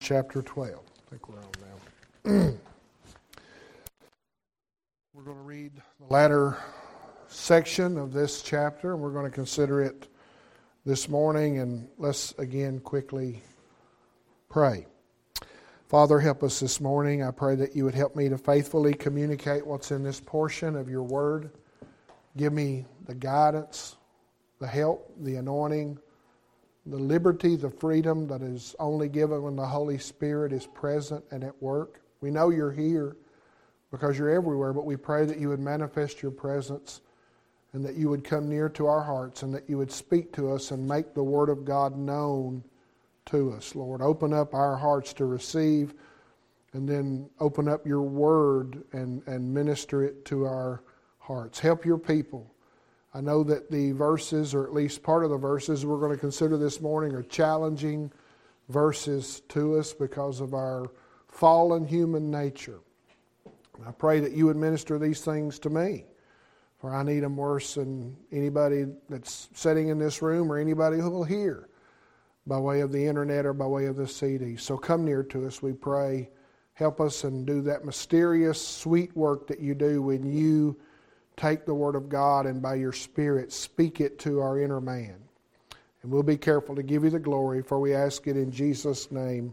chapter 12. I think we're on now. We're going to read the latter section of this chapter, and we're going to consider it this morning. And let's again quickly pray. Father, help us this morning. I pray that you would help me to faithfully communicate what's in this portion of your word. Give me the guidance, the help, the anointing, the liberty, the freedom that is only given when the Holy Spirit is present and at work. We know you're here because you're everywhere, but we pray that you would manifest your presence and that you would come near to our hearts and that you would speak to us and make the Word of God known to us. Lord, open up our hearts to receive, and then open up your Word and minister it to our hearts. Help your people. I know that the verses, or at least part of the verses we're going to consider this morning, are challenging verses to us because of our fallen human nature. I pray that you would minister these things to me, for I need them worse than anybody that's sitting in this room or anybody who will hear by way of the internet or by way of the CD. So come near to us, we pray. Help us and do that mysterious, sweet work that you do when you take the Word of God and by your Spirit speak it to our inner man. And we'll be careful to give you the glory, for we ask it in Jesus' name.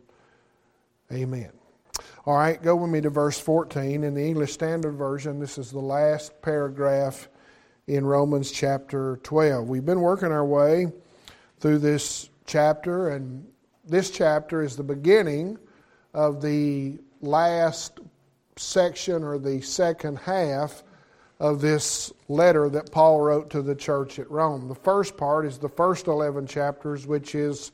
Amen. All right, go with me to verse 14. In the English Standard Version, this is the last paragraph in Romans chapter 12. We've been working our way through this chapter, and this chapter is the beginning of the last section, or the second half of this letter that Paul wrote to the church at Rome. The first part is the first 11 chapters, which is,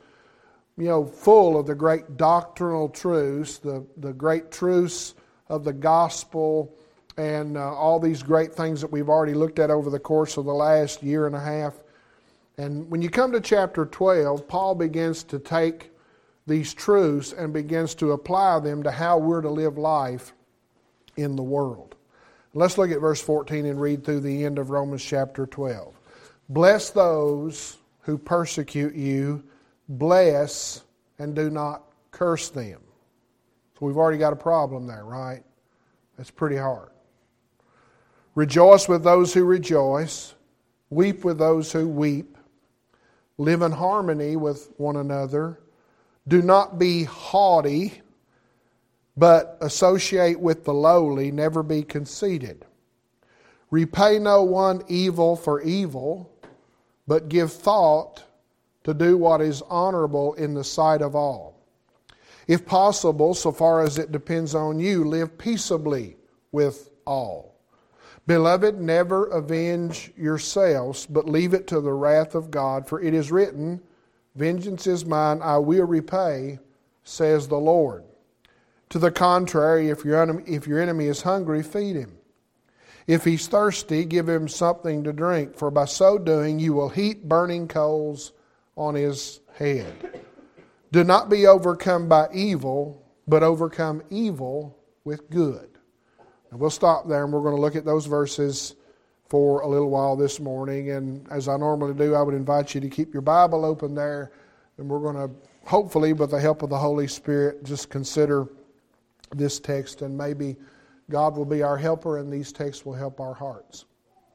full of the great doctrinal truths, the great truths of the gospel, and all these great things that we've already looked at over the course of the last year and a half. And when you come to chapter 12, Paul begins to take these truths and begins to apply them to how we're to live life in the world. Let's look at verse 14 and read through the end of Romans chapter 12. Bless those who persecute you. Bless and do not curse them. So we've already got a problem there, right? That's pretty hard. Rejoice with those who rejoice. Weep with those who weep. Live in harmony with one another. Do not be haughty, but associate with the lowly. Never be conceited. Repay no one evil for evil, but give thought to do what is honorable in the sight of all. If possible, so far as it depends on you, live peaceably with all. Beloved, never avenge yourselves, but leave it to the wrath of God, for it is written, vengeance is mine, I will repay, says the Lord. To the contrary, if your enemy is hungry, feed him. If he's thirsty, give him something to drink, for by so doing you will heap burning coals on his head. Do not be overcome by evil, but overcome evil with good. And we'll stop there, and we're going to look at those verses for a little while this morning. And as I normally do, I would invite you to keep your Bible open there, and we're going to, hopefully with the help of the Holy Spirit, just consider this text, and maybe God will be our helper and these texts will help our hearts.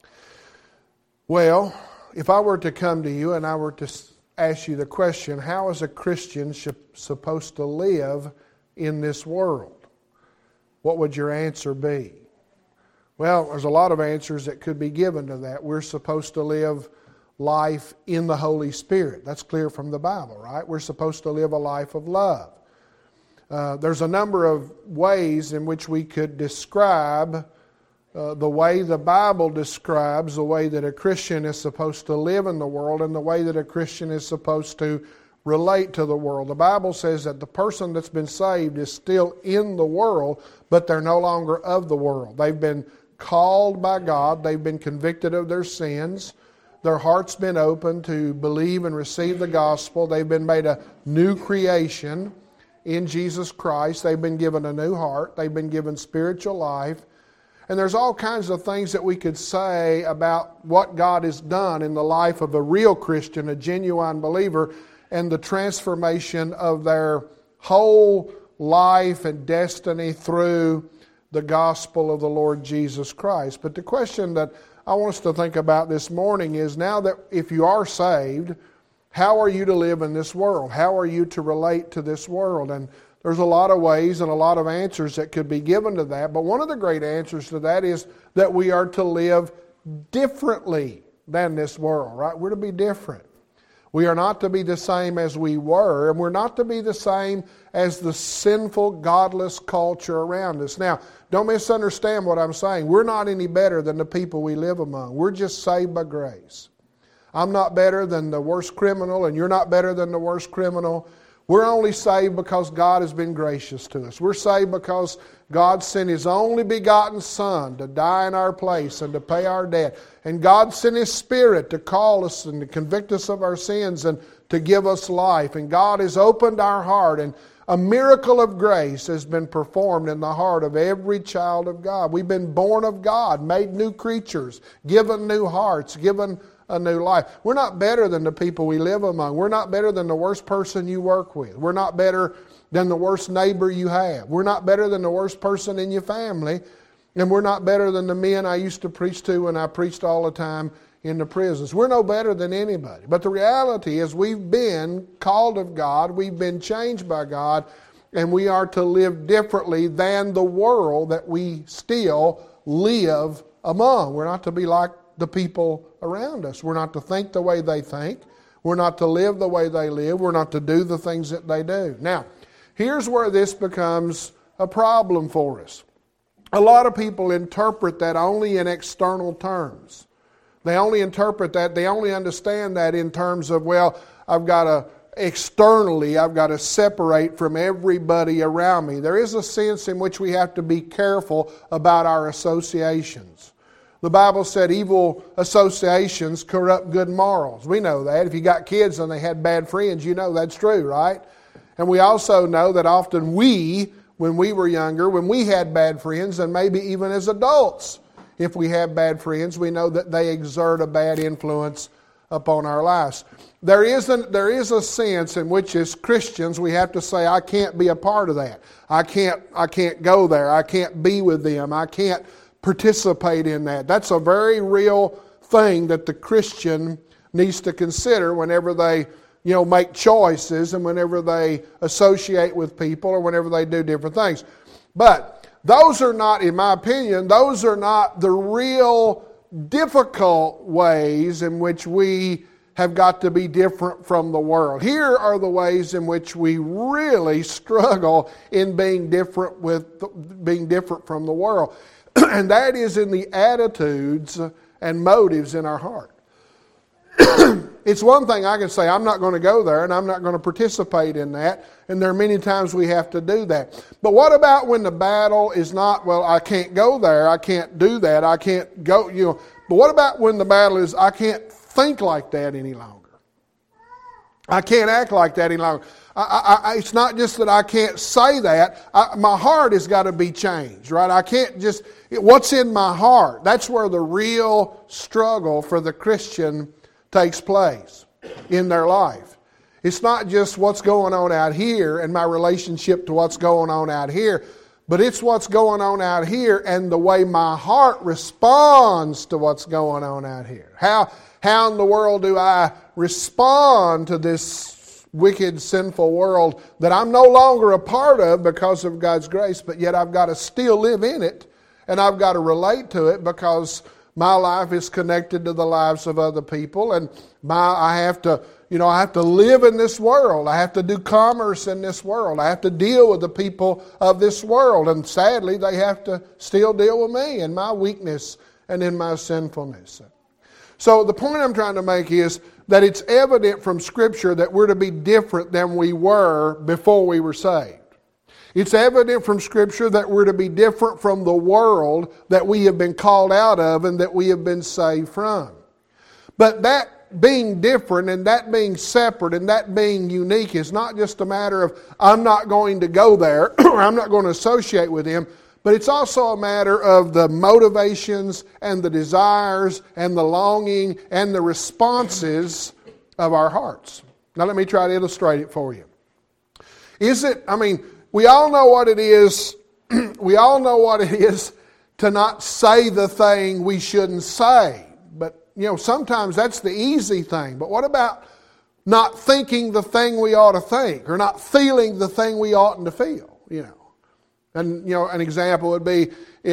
Well, if I were to come to you and I were to ask you the question, how is a Christian supposed to live in this world? What would your answer be? Well, there's a lot of answers that could be given to that. We're supposed to live life in the Holy Spirit. That's clear from the Bible, right? We're supposed to live a life of love. There's a number of ways in which we could describe the way the Bible describes the way that a Christian is supposed to live in the world and the way that a Christian is supposed to relate to the world. The Bible says that the person that's been saved is still in the world, but they're no longer of the world. They've been called by God. They've been convicted of their sins. Their heart's been opened to believe and receive the gospel. They've been made a new creation in Jesus Christ. They've been given a new heart. They've been given spiritual life. And there's all kinds of things that we could say about what God has done in the life of a real Christian, a genuine believer, and the transformation of their whole life and destiny through the gospel of the Lord Jesus Christ. But the question that I want us to think about this morning is, now that if you are saved, how are you to live in this world? How are you to relate to this world? And there's a lot of ways and a lot of answers that could be given to that. But one of the great answers to that is that we are to live differently than this world, right? We're to be different. We are not to be the same as we were, and we're not to be the same as the sinful, godless culture around us. Now, don't misunderstand what I'm saying. We're not any better than the people we live among. We're just saved by grace. I'm not better than the worst criminal, and you're not better than the worst criminal. We're only saved because God has been gracious to us. We're saved because God sent His only begotten Son to die in our place and to pay our debt. And God sent His Spirit to call us and to convict us of our sins and to give us life. And God has opened our heart, and a miracle of grace has been performed in the heart of every child of God. We've been born of God, made new creatures, given new hearts, given a new life. We're not better than the people we live among. We're not better than the worst person you work with. We're not better than the worst neighbor you have. We're not better than the worst person in your family. And we're not better than the men I used to preach to when I preached all the time in the prisons. We're no better than anybody. But the reality is, we've been called of God, we've been changed by God, and we are to live differently than the world that we still live among. We're not to be like the people around us. We're not to think the way they think. We're not to live the way they live. We're not to do the things that they do. Now, here's where this becomes a problem for us. A lot of people interpret that only in external terms. They only interpret that, they only understand that in terms of, well, I've got to separate from everybody around me. There is a sense in which we have to be careful about our associations. The Bible said evil associations corrupt good morals. We know that. If you got kids and they had bad friends, you know that's true, right? And we also know that often when we were younger, when we had bad friends, and maybe even as adults, if we have bad friends, we know that they exert a bad influence upon our lives. There is a sense in which as Christians we have to say, I can't be a part of that. I can't go there. I can't be with them. I can't participate in that. That's a very real thing that the Christian needs to consider whenever they, make choices and whenever they associate with people or whenever they do different things. But those are not, in my opinion, those are not the real difficult ways in which we have got to be different from the world. Here are the ways in which we really struggle in being different from the world. And that is in the attitudes and motives in our heart. It's one thing I can say, I'm not going to go there and I'm not going to participate in that. And there are many times we have to do that. But what about when the battle is not, well, I can't go there, I can't do that, I can't go, But what about when the battle is, I can't think like that any longer? I can't act like that any longer. It's not just that I can't say that. My heart has got to be changed, right? I can't just, what's in my heart? That's where the real struggle for the Christian takes place in their life. It's not just what's going on out here and my relationship to what's going on out here, but it's what's going on out here and the way my heart responds to what's going on out here. How in the world do I respond to this wicked, sinful world that I'm no longer a part of because of God's grace, but yet I've got to still live in it and I've got to relate to it because my life is connected to the lives of other people, and I have to live in this world. I have to do commerce in this world. I have to deal with the people of this world, and sadly, they have to still deal with me and my weakness and in my sinfulness. So the point I'm trying to make is that it's evident from Scripture that we're to be different than we were before we were saved. It's evident from Scripture that we're to be different from the world that we have been called out of and that we have been saved from. But that being different and that being separate and that being unique is not just a matter of I'm not going to go there or I'm not going to associate with him, but it's also a matter of the motivations and the desires and the longing and the responses of our hearts. Now let me try to illustrate it for you. We all know what it is. We all know what it is to not say the thing we shouldn't say. But, sometimes that's the easy thing. But what about not thinking the thing we ought to think, or not feeling the thing we oughtn't to feel, And, an example would be,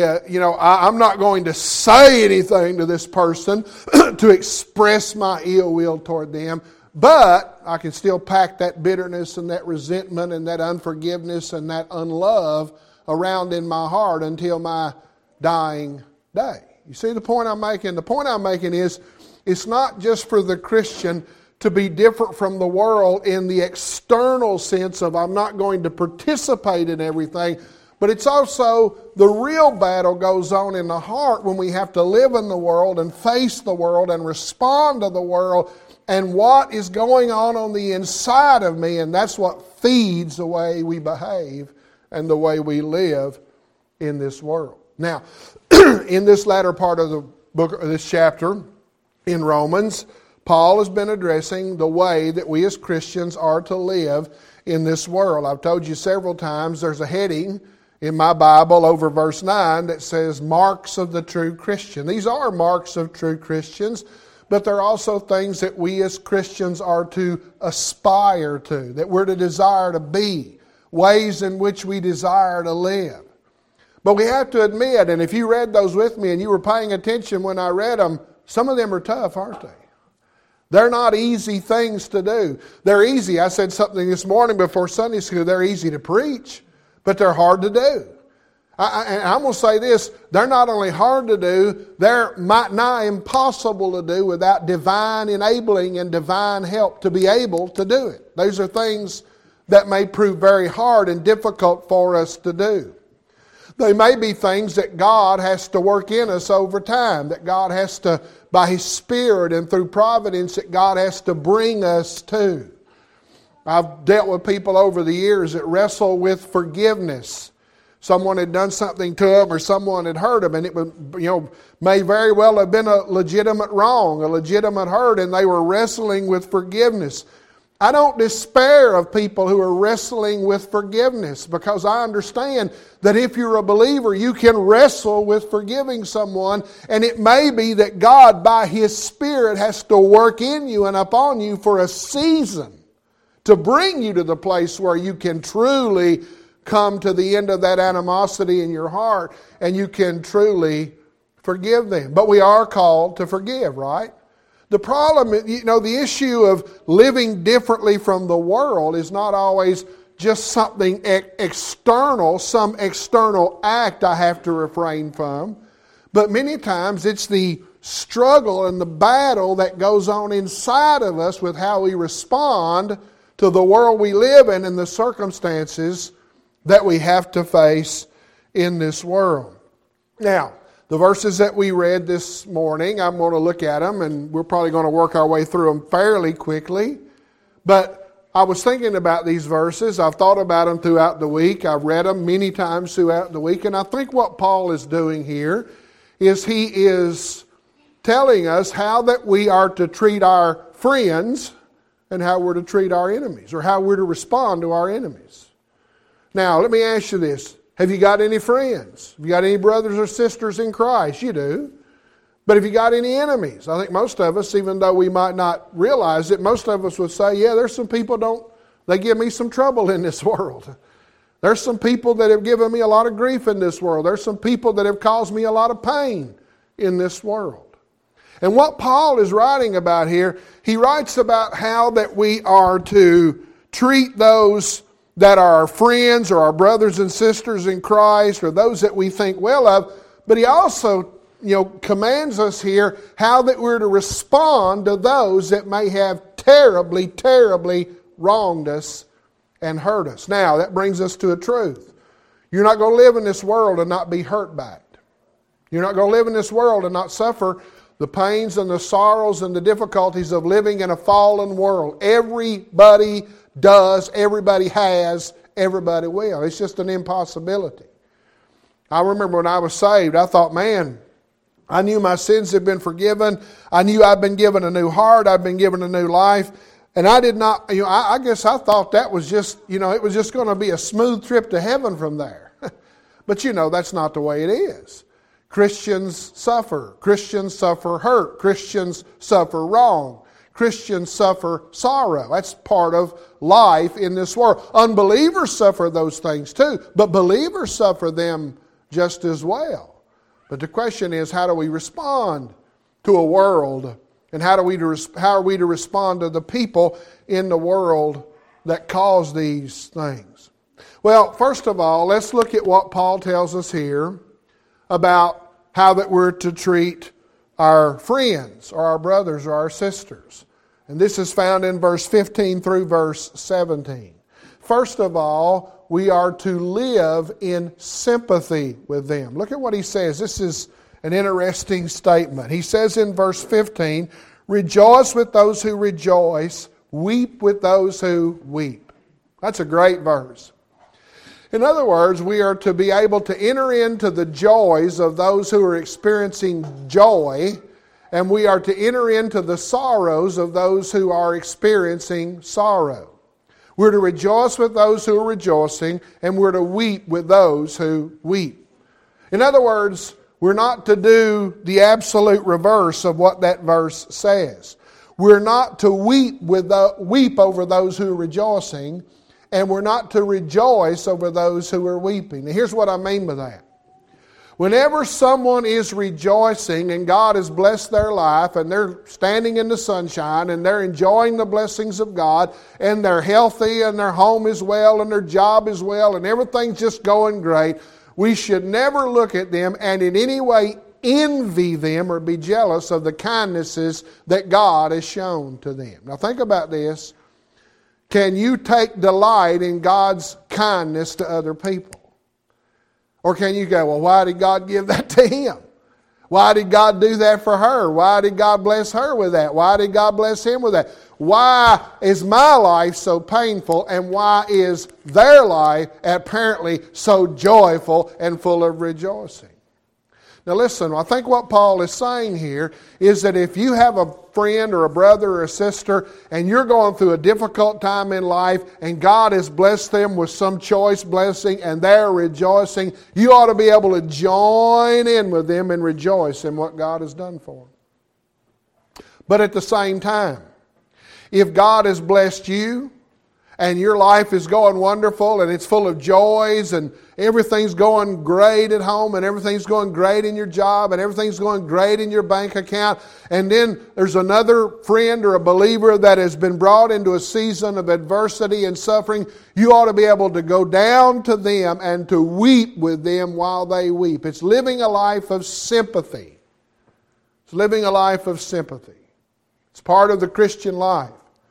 I'm not going to say anything to this person to express my ill will toward them, but I can still pack that bitterness and that resentment and that unforgiveness and that unlove around in my heart until my dying day. You see the point I'm making? The point I'm making is, it's not just for the Christian to be different from the world in the external sense of I'm not going to participate in everything, but it's also the real battle goes on in the heart when we have to live in the world and face the world and respond to the world and what is going on the inside of me, and that's what feeds the way we behave and the way we live in this world. Now, in this latter part of the book, of this chapter in Romans, Paul has been addressing the way that we as Christians are to live in this world. I've told you several times there's a heading in my Bible over verse 9 that says marks of the true Christian. These are marks of true Christians, but they're also things that we as Christians are to aspire to, that we're to desire to be, ways in which we desire to live. But we have to admit, and if you read those with me and you were paying attention when I read them, some of them are tough, aren't they? They're not easy things to do. They're easy. I said something this morning before Sunday school. They're easy to preach, but they're hard to do. I'm going to say this. They're not only hard to do, they're nigh impossible to do without divine enabling and divine help to be able to do it. Those are things that may prove very hard and difficult for us to do. They may be things that God has to work in us over time, that God has to, by His Spirit and through providence, that God has to bring us to. I've dealt with people over the years that wrestle with forgiveness. Someone had done something to them or someone had hurt them, and it would, may very well have been a legitimate wrong, a legitimate hurt, and they were wrestling with forgiveness. I don't despair of people who are wrestling with forgiveness, because I understand that if you're a believer, you can wrestle with forgiving someone, and it may be that God, by His Spirit, has to work in you and upon you for a season to bring you to the place where you can truly come to the end of that animosity in your heart and you can truly forgive them. But we are called to forgive, right? The problem, the issue of living differently from the world is not always just something external, some external act I have to refrain from. But many times it's the struggle and the battle that goes on inside of us with how we respond to the world we live in and the circumstances that we have to face in this world. Now, the verses that we read this morning, I'm going to look at them, and we're probably going to work our way through them fairly quickly. But I was thinking about these verses. I've thought about them throughout the week. I've read them many times throughout the week. And I think what Paul is doing here is he is telling us how that we are to treat our friends and how we're to treat our enemies, or how we're to respond to our enemies. Now, let me ask you this. Have you got any friends? Have you got any brothers or sisters in Christ? You do. But have you got any enemies? I think most of us, even though we might not realize it, most of us would say, yeah, there's some people they give me some trouble in this world. There's some people that have given me a lot of grief in this world. There's some people that have caused me a lot of pain in this world. And what Paul is writing about here, he writes about how that we are to treat those that are our friends or our brothers and sisters in Christ, or those that we think well of. But he also, commands us here how that we're to respond to those that may have terribly, terribly wronged us and hurt us. Now, that brings us to a truth. You're not going to live in this world and not be hurt by it. You're not going to live in this world and not suffer the pains and the sorrows and the difficulties of living in a fallen world. Everybody does, everybody has, everybody will. It's just an impossibility. I remember when I was saved, I thought, man, I knew my sins had been forgiven. I knew I'd been given a new heart. I'd been given a new life. And I did not, I guess I thought that was just, it was just going to be a smooth trip to heaven from there. But that's not the way it is. Christians suffer. Christians suffer hurt. Christians suffer wrong. Christians suffer sorrow. That's part of life in this world. Unbelievers suffer those things too, but believers suffer them just as well. But the question is, how do we respond to a world, and how are we to respond to the people in the world that cause these things? Well, first of all, let's look at what Paul tells us here about how that we're to treat our friends or our brothers or our sisters. And this is found in verse 15 through verse 17. First of all, we are to live in sympathy with them. Look at what he says. This is an interesting statement. He says in verse 15, "Rejoice with those who rejoice, weep with those who weep." That's a great verse. In other words, we are to be able to enter into the joys of those who are experiencing joy, and we are to enter into the sorrows of those who are experiencing sorrow. We're to rejoice with those who are rejoicing, and we're to weep with those who weep. In other words, we're not to do the absolute reverse of what that verse says. We're not to weep over those who are rejoicing, and we're not to rejoice over those who are weeping. Now, here's what I mean by that. Whenever someone is rejoicing and God has blessed their life and they're standing in the sunshine and they're enjoying the blessings of God and they're healthy and their home is well and their job is well and everything's just going great, we should never look at them and in any way envy them or be jealous of the kindnesses that God has shown to them. Now think about this. Can you take delight in God's kindness to other people? Or can you go, well, why did God give that to him? Why did God do that for her? Why did God bless her with that? Why did God bless him with that? Why is my life so painful and why is their life apparently so joyful and full of rejoicing? Now listen, I think what Paul is saying here is that if you have a friend or a brother or a sister and you're going through a difficult time in life and God has blessed them with some choice blessing and they're rejoicing, you ought to be able to join in with them and rejoice in what God has done for them. But at the same time, if God has blessed you and your life is going wonderful and it's full of joys and everything's going great at home and everything's going great in your job and everything's going great in your bank account, and then there's another friend or a believer that has been brought into a season of adversity and suffering, you ought to be able to go down to them and to weep with them while they weep. It's living a life of sympathy. It's living a life of sympathy. It's part of the Christian life.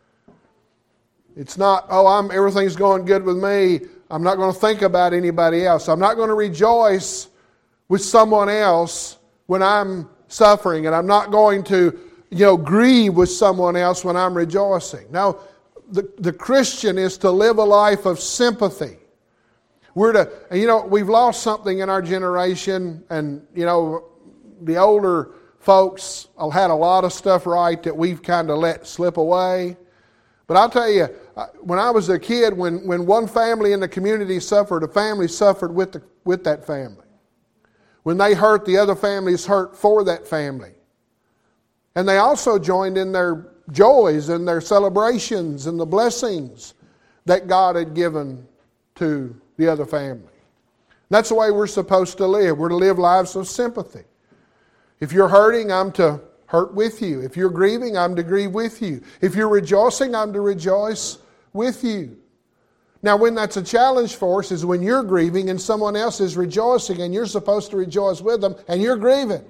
It's not, everything's going good with me. I'm not going to think about anybody else. I'm not going to rejoice with someone else when I'm suffering. And I'm not going to, grieve with someone else when I'm rejoicing. Now, the Christian is to live a life of sympathy. We've lost something in our generation. And, the older folks had a lot of stuff right that we've kind of let slip away. But I'll tell you, when I was a kid, when one family in the community suffered, a family suffered with that family. When they hurt, the other families hurt for that family. And they also joined in their joys and their celebrations and the blessings that God had given to the other family. That's the way we're supposed to live. We're to live lives of sympathy. If you're hurting, I'm to hurt with you. If you're grieving, I'm to grieve with you. If you're rejoicing, I'm to rejoice with you. Now, when that's a challenge for us is when you're grieving and someone else is rejoicing and you're supposed to rejoice with them and you're grieving.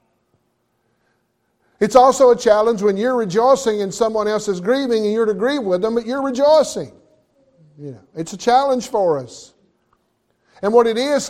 It's also a challenge when you're rejoicing and someone else is grieving and you're to grieve with them, but you're rejoicing. It's a challenge for us. And what it is,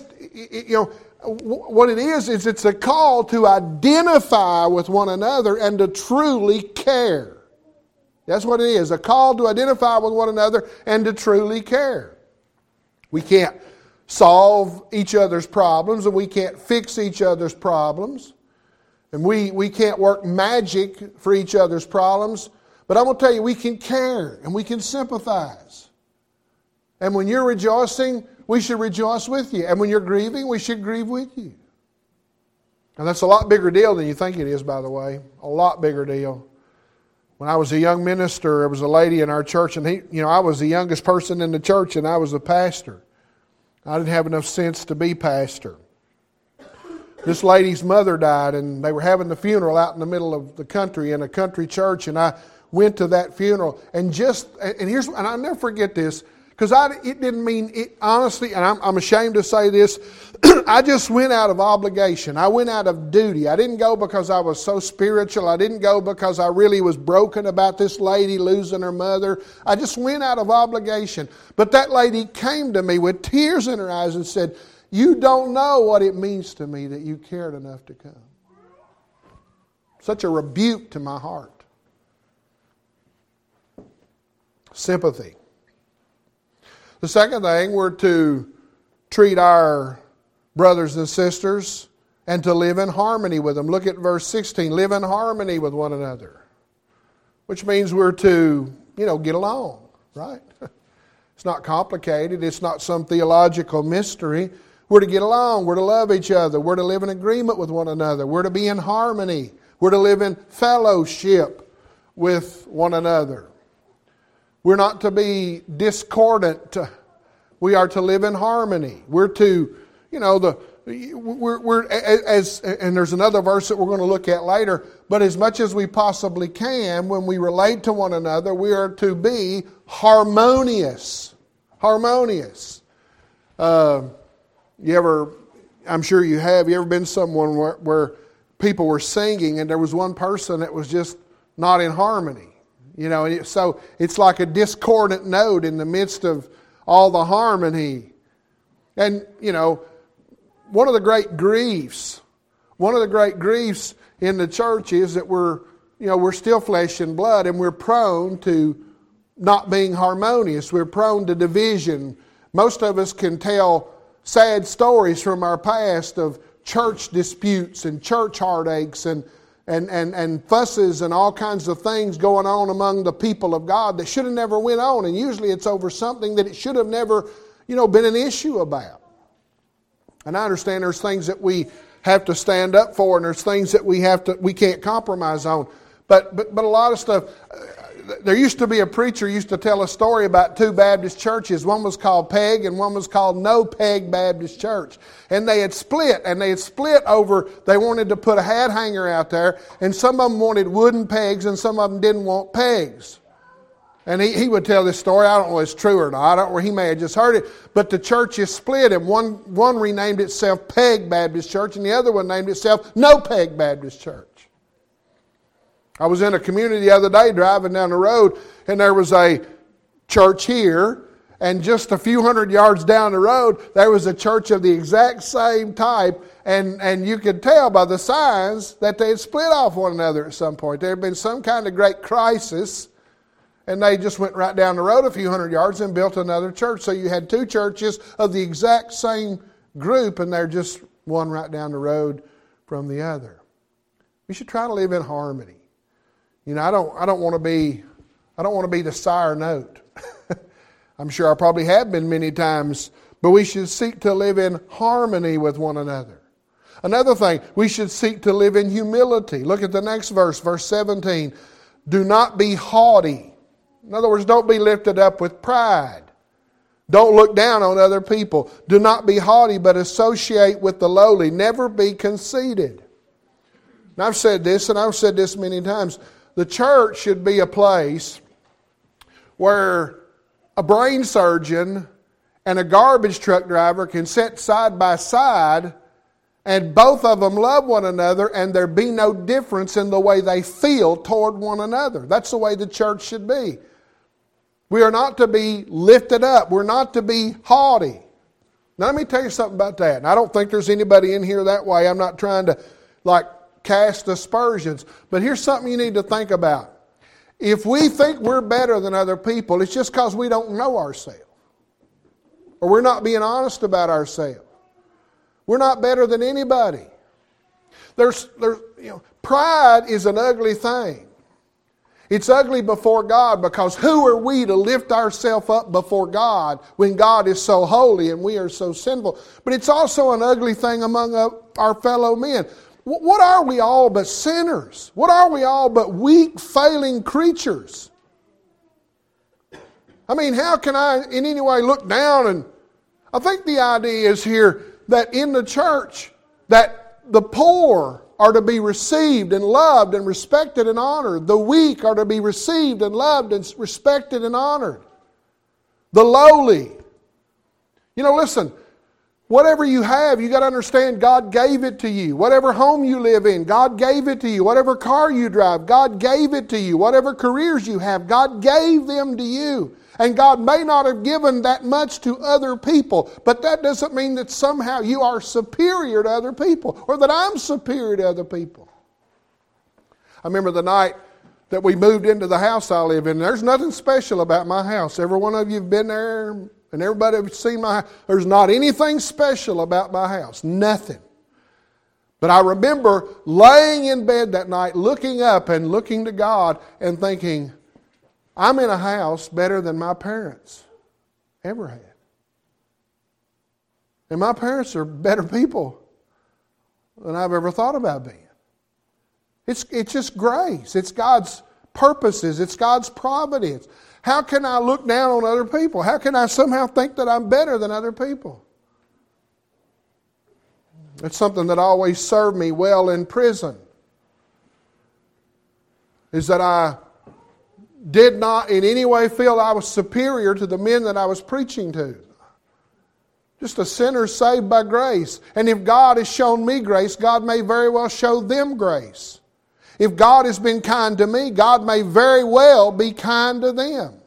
it's a call to identify with one another and to truly care. That's what it is, a call to identify with one another and to truly care. We can't solve each other's problems and we can't fix each other's problems. And we can't work magic for each other's problems. But I'm going to tell you, we can care and we can sympathize. And when you're rejoicing, we should rejoice with you. And when you're grieving, we should grieve with you. And that's a lot bigger deal than you think it is, by the way. A lot bigger deal. When I was a young minister, there was a lady in our church, and I was the youngest person in the church, and I was a pastor. I didn't have enough sense to be pastor. This lady's mother died, and they were having the funeral out in the middle of the country in a country church, and I went to that funeral. And I'll never forget this, because it didn't mean it, honestly, and I'm ashamed to say this, I just went out of obligation. I went out of duty. I didn't go because I was so spiritual. I didn't go because I really was broken about this lady losing her mother. I just went out of obligation. But that lady came to me with tears in her eyes and said, "You don't know what it means to me that you cared enough to come." Such a rebuke to my heart. Sympathy. The second thing, we're to treat our brothers and sisters and to live in harmony with them. Look at verse 16. Live in harmony with one another. Which means we're to, get along, right? It's not complicated. It's not some theological mystery. We're to get along. We're to love each other. We're to live in agreement with one another. We're to be in harmony. We're to live in fellowship with one another. We're not to be discordant. We are to live in harmony. We're to, and there's another verse that we're going to look at later, but as much as we possibly can, when we relate to one another, we are to be harmonious. Harmonious. I'm sure you have, you ever been somewhere where people were singing and there was one person that was just not in harmony? So it's like a discordant note in the midst of all the harmony. And, one of the great griefs in the church is that we're still flesh and blood, and we're prone to not being harmonious. We're prone to division. Most of us can tell sad stories from our past of church disputes and church heartaches and fusses and all kinds of things going on among the people of God that should have never went on. And usually it's over something that it should have never, been an issue about. And I understand there's things that we have to stand up for, and there's things that we can't compromise on. But a lot of stuff. There used to be a preacher used to tell a story about two Baptist churches. One was called Peg and one was called No Peg Baptist Church. And they had split over, they wanted to put a hat hanger out there, and some of them wanted wooden pegs and some of them didn't want pegs. And he would tell this story. I don't know if it's true or not, or he may have just heard it. But the church is split, and one renamed itself Peg Baptist Church and the other one named itself No Peg Baptist Church. I was in a community the other day driving down the road, and there was a church here, and just a few hundred yards down the road, there was a church of the exact same type, and you could tell by the signs that they had split off one another at some point. There had been some kind of great crisis, and they just went right down the road a few hundred yards and built another church. So you had two churches of the exact same group, and they're just one right down the road from the other. We should try to live in harmony. I don't want to be the sour note. I'm sure I probably have been many times, but we should seek to live in harmony with one another. Another thing, we should seek to live in humility. Look at the next verse, verse 17. Do not be haughty. In other words, don't be lifted up with pride. Don't look down on other people. Do not be haughty, but associate with the lowly. Never be conceited. And I've said this, and I've said this many times. The church should be a place where a brain surgeon and a garbage truck driver can sit side by side and both of them love one another and there be no difference in the way they feel toward one another. That's the way the church should be. We are not to be lifted up. We're not to be haughty. Now let me tell you something about that. And I don't think there's anybody in here that way. I'm not trying to cast aspersions. But here's something you need to think about. If we think we're better than other people, it's just because we don't know ourselves. Or we're not being honest about ourselves. We're not better than anybody. Pride is an ugly thing. It's ugly before God because who are we to lift ourselves up before God when God is so holy and we are so sinful? But it's also an ugly thing among our fellow men. What are we all but sinners? What are we all but weak, failing creatures? I mean, how can I in any way look down? And I think the idea is here that in the church that the poor are to be received and loved and respected and honored. The weak are to be received and loved and respected and honored. The lowly. You know, listen, whatever you have, you got to understand God gave it to you. Whatever home you live in, God gave it to you. Whatever car you drive, God gave it to you. Whatever careers you have, God gave them to you. And God may not have given that much to other people, but that doesn't mean that somehow you are superior to other people or that I'm superior to other people. I remember the night that we moved into the house I live in. There's nothing special about my house. Every one of you have been there and everybody has seen my house. There's not anything special about my house. Nothing. But I remember laying in bed that night, looking up and looking to God and thinking, I'm in a house better than my parents ever had. And my parents are better people than I've ever thought about being. It's just grace. It's God's purposes. It's God's providence. How can I look down on other people? How can I somehow think that I'm better than other people? It's something that always served me well in prison. Is that I did not in any way feel I was superior to the men that I was preaching to. Just a sinner saved by grace. And if God has shown me grace, God may very well show them grace. If God has been kind to me, God may very well be kind to them.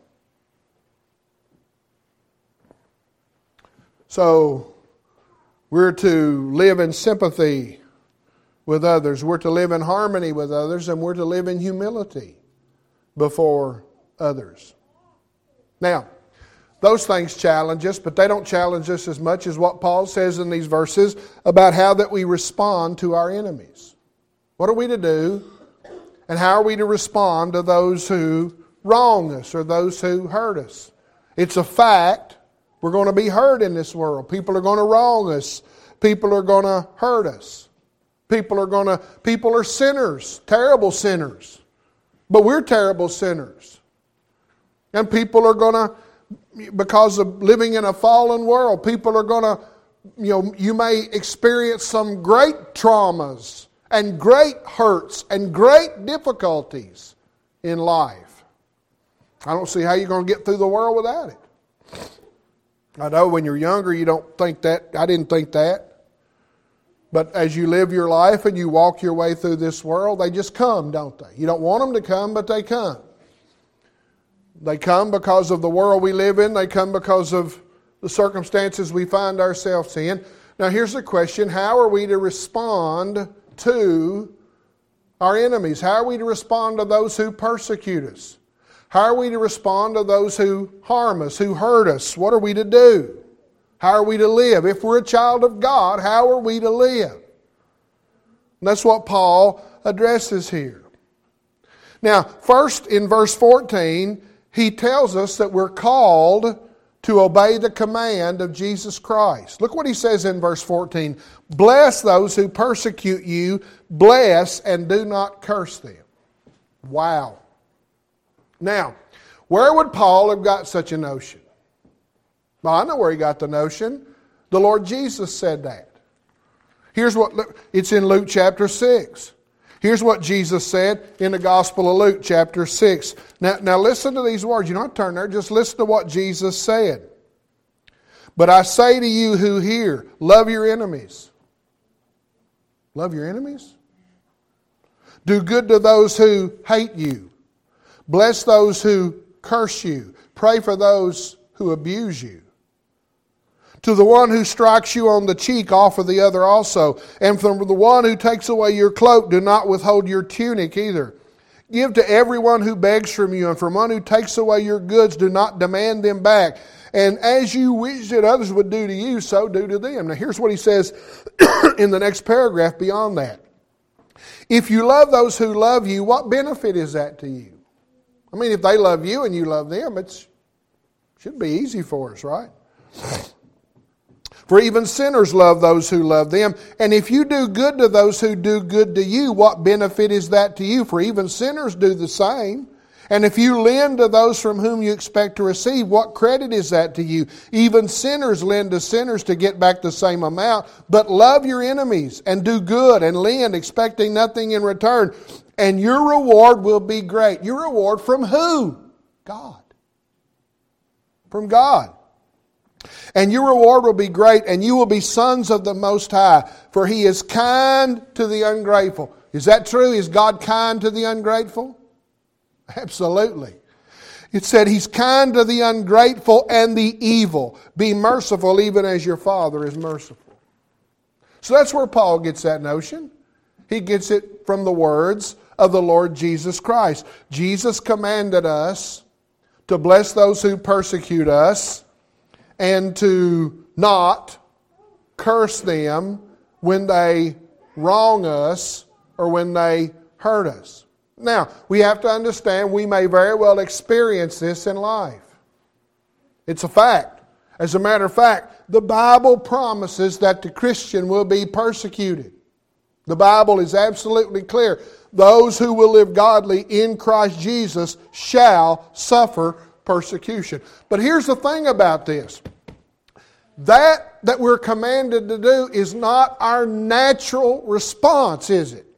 So, we're to live in sympathy with others. We're to live in harmony with others, and we're to live in humility before others. Now, those things challenge us, but they don't challenge us as much as what Paul says in these verses about how that we respond to our enemies. What are we to do, and how are we to respond to those who wrong us or those who hurt us? It's a fact. We're going to be hurt in this world. People are going to wrong us. People are going to hurt us. People are sinners, terrible sinners. But we're terrible sinners. And people are going to, because of living in a fallen world, people are going to, you may experience some great traumas and great hurts and great difficulties in life. I don't see how you're going to get through the world without it. I know when you're younger you don't think that. I didn't think that. But as you live your life and you walk your way through this world, they just come, don't they? You don't want them to come, but they come. They come because of the world we live in. They come because of the circumstances we find ourselves in. Now here's the question. How are we to respond to our enemies? How are we to respond to those who persecute us? How are we to respond to those who harm us, who hurt us? What are we to do? How are we to live? If we're a child of God, how are we to live? And that's what Paul addresses here. Now, first in verse 14, he tells us that we're called to obey the command of Jesus Christ. Look what he says in verse 14. Bless those who persecute you, bless and do not curse them. Wow. Now, where would Paul have got such a notion? Well, I know where he got the notion. The Lord Jesus said that. It's in Luke chapter 6. Here's what Jesus said in the Gospel of Luke chapter 6. Now listen to these words. You don't have to turn there. Just listen to what Jesus said. But I say to you who hear, love your enemies. Love your enemies? Do good to those who hate you. Bless those who curse you. Pray for those who abuse you. To the one who strikes you on the cheek, offer the other also. And from the one who takes away your cloak, do not withhold your tunic either. Give to everyone who begs from you, and from one who takes away your goods, do not demand them back. And as you wish that others would do to you, so do to them. Now here's what he says in the next paragraph beyond that. If you love those who love you, what benefit is that to you? I mean, if they love you and you love them, it should be easy for us, right? For even sinners love those who love them. And if you do good to those who do good to you, what benefit is that to you? For even sinners do the same. And if you lend to those from whom you expect to receive, what credit is that to you? Even sinners lend to sinners to get back the same amount. But love your enemies and do good and lend, expecting nothing in return. And your reward will be great. Your reward from who? God. From God. And your reward will be great, and you will be sons of the Most High, for He is kind to the ungrateful. Is that true? Is God kind to the ungrateful? Absolutely. It said He's kind to the ungrateful and the evil. Be merciful even as your Father is merciful. So that's where Paul gets that notion. He gets it from the words of the Lord Jesus Christ. Jesus commanded us to bless those who persecute us and to not curse them when they wrong us or when they hurt us. Now, we have to understand we may very well experience this in life. It's a fact. As a matter of fact, the Bible promises that the Christian will be persecuted. The Bible is absolutely clear. Those who will live godly in Christ Jesus shall suffer persecution. But here's the thing about this. That we're commanded to do is not our natural response, is it?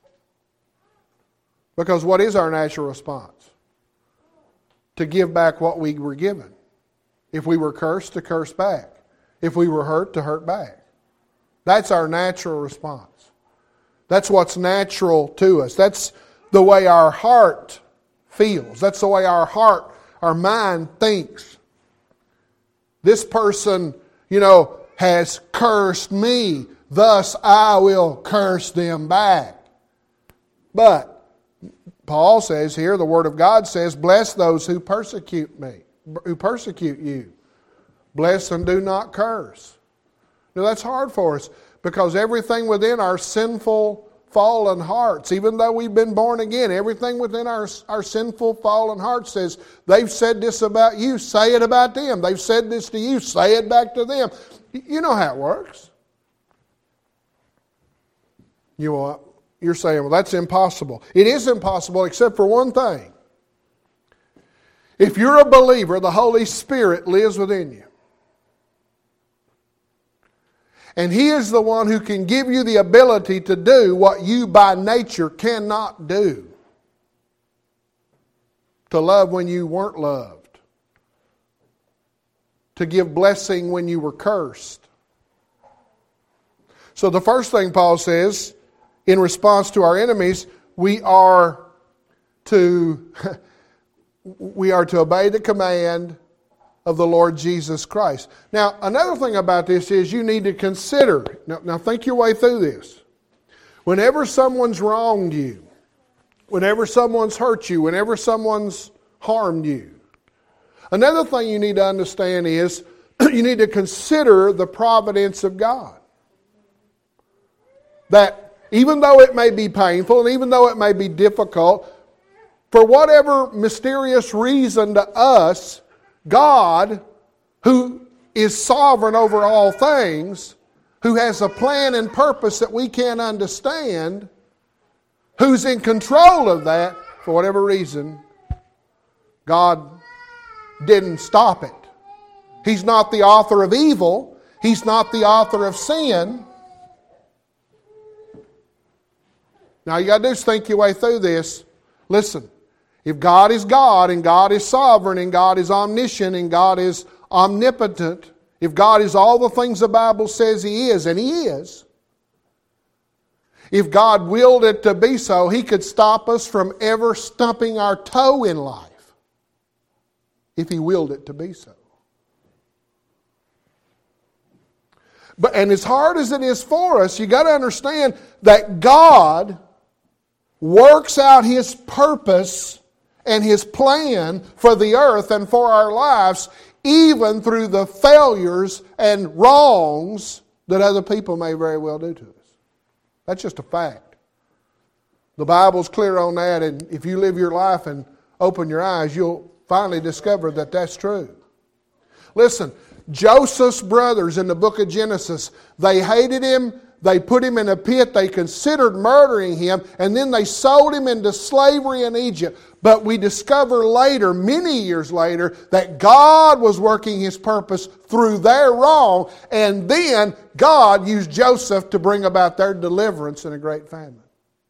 Because what is our natural response? To give back what we were given. If we were cursed, to curse back. If we were hurt, to hurt back. That's our natural response. That's what's natural to us. That's the way our heart feels. That's the way our heart, our mind thinks. This person, has cursed me, thus I will curse them back. But Paul says here, the Word of God says, bless those who persecute me, who persecute you. Bless and do not curse. Now that's hard for us because everything within our sinful, fallen hearts, even though we've been born again, everything within our sinful, fallen hearts says, they've said this about you, say it about them. They've said this to you, say it back to them. You know how it works. You're saying, well, that's impossible. It is impossible except for one thing. If you're a believer, the Holy Spirit lives within you. And He is the one who can give you the ability to do what you by nature cannot do. To love when you weren't loved. To give blessing when you were cursed. So the first thing Paul says, in response to our enemies, we are to obey the command of the Lord Jesus Christ. Now, another thing about this is you need to consider, now think your way through this. Whenever someone's wronged you, whenever someone's hurt you, whenever someone's harmed you, another thing you need to understand is you need to consider the providence of God. That even though it may be painful and even though it may be difficult, for whatever mysterious reason to us, God, who is sovereign over all things, who has a plan and purpose that we can't understand, who's in control of that, for whatever reason, God didn't stop it. He's not the author of evil. He's not the author of sin. Now you got to do is think your way through this. Listen, if God is God and God is sovereign and God is omniscient and God is omnipotent, if God is all the things the Bible says He is, and He is, if God willed it to be so, He could stop us from ever stumping our toe in life. If He willed it to be so. And as hard as it is for us, you got to understand that God works out His purpose and His plan for the earth and for our lives, even through the failures and wrongs that other people may very well do to us. That's just a fact. The Bible's clear on that, and if you live your life and open your eyes, you'll finally discover that that's true. Listen, Joseph's brothers in the book of Genesis, they hated him, they put him in a pit, they considered murdering him, and then they sold him into slavery in Egypt. But we discover later, many years later, that God was working His purpose through their wrong, and then God used Joseph to bring about their deliverance in a great famine.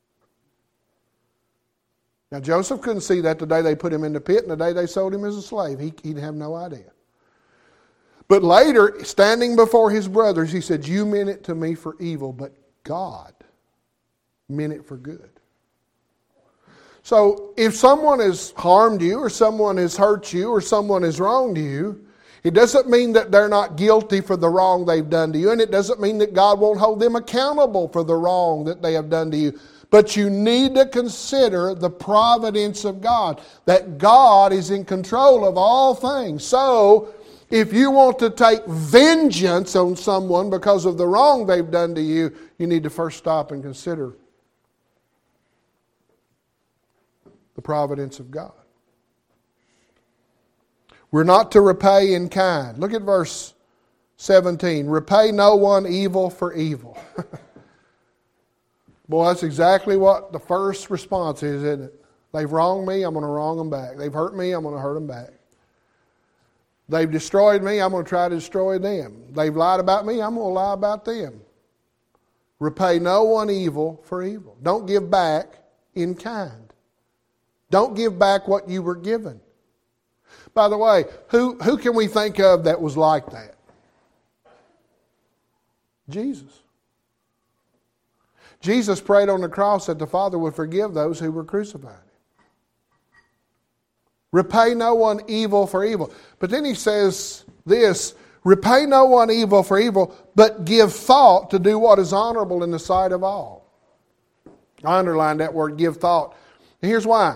Now Joseph couldn't see that the day they put him in the pit and the day they sold him as a slave. He'd have no idea. But later, standing before his brothers, he said, "You meant it to me for evil, but God meant it for good." So if someone has harmed you or someone has hurt you or someone has wronged you, it doesn't mean that they're not guilty for the wrong they've done to you, and it doesn't mean that God won't hold them accountable for the wrong that they have done to you. But you need to consider the providence of God, that God is in control of all things. So if you want to take vengeance on someone because of the wrong they've done to you, you need to first stop and consider the providence of God. We're not to repay in kind. Look at verse 17. Repay no one evil for evil. Boy, that's exactly what the first response is, isn't it? They've wronged me, I'm going to wrong them back. They've hurt me, I'm going to hurt them back. They've destroyed me, I'm going to try to destroy them. They've lied about me, I'm going to lie about them. Repay no one evil for evil. Don't give back in kind. Don't give back what you were given. By the way, who can we think of that was like that? Jesus. Jesus prayed on the cross that the Father would forgive those who were crucified. Repay no one evil for evil. But then he says this, repay no one evil for evil, but give thought to do what is honorable in the sight of all. I underlined that word, give thought. And here's why.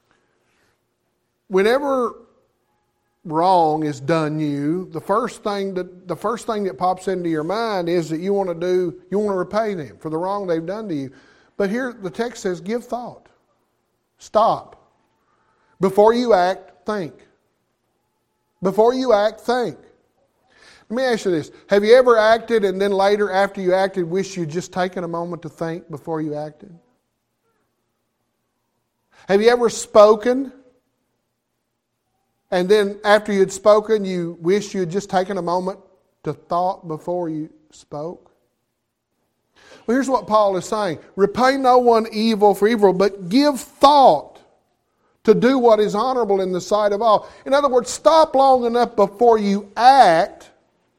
Whenever wrong is done you, the first thing that pops into your mind is that you want to repay them for the wrong they've done to you. But here the text says, give thought. Stop. Before you act, think. Before you act, think. Let me ask you this. Have you ever acted and then later, after you acted, wish you'd just taken a moment to think before you acted? Have you ever spoken and then after you'd spoken, you wish you'd just taken a moment to thought before you spoke? Well, here's what Paul is saying. Repay no one evil for evil, but give thought to do what is honorable in the sight of all. In other words, stop long enough before you act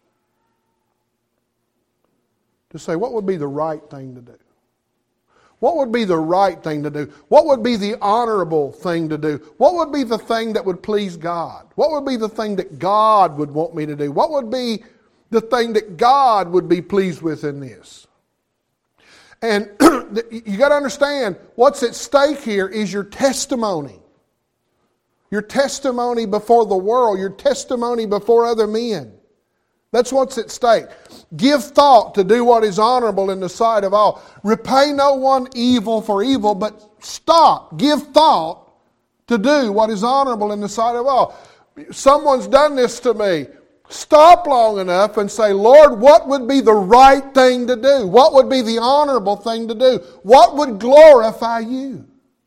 to say, what would be the right thing to do? What would be the right thing to do? What would be the honorable thing to do? What would be the thing that would please God? What would be the thing that God would want me to do? What would be the thing that God would be pleased with in this? And you got to understand, what's at stake here is your testimony. Your testimony before the world. Your testimony before other men. That's what's at stake. Give thought to do what is honorable in the sight of all. Repay no one evil for evil, but stop. Give thought to do what is honorable in the sight of all. Someone's done this to me. Stop long enough and say, Lord, what would be the right thing to do? What would be the honorable thing to do? What would glorify you?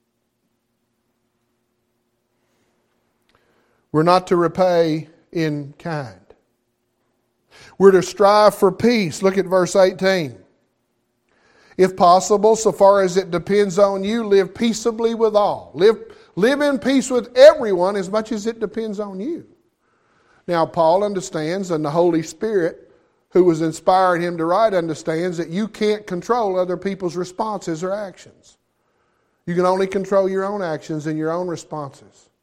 We're not to repay in kind. We're to strive for peace. Look at verse 18. If possible, so far as it depends on you, live peaceably with all. Live in peace with everyone as much as it depends on you. Now, Paul understands, and the Holy Spirit, who was inspiring him to write, understands that you can't control other people's responses or actions. You can only control your own actions and your own responses.